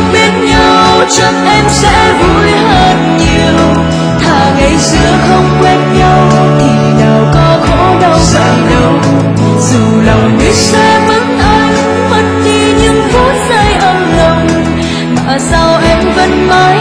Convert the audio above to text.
biết nhau chắc em sẽ vui hơn nhiều. Thà ngày xưa không quen nhau thì nào có khổ đau dài đâu. Dù lòng biết sẽ mất anh, mất đi những phút giây ấm lòng, mà sao em vẫn mãi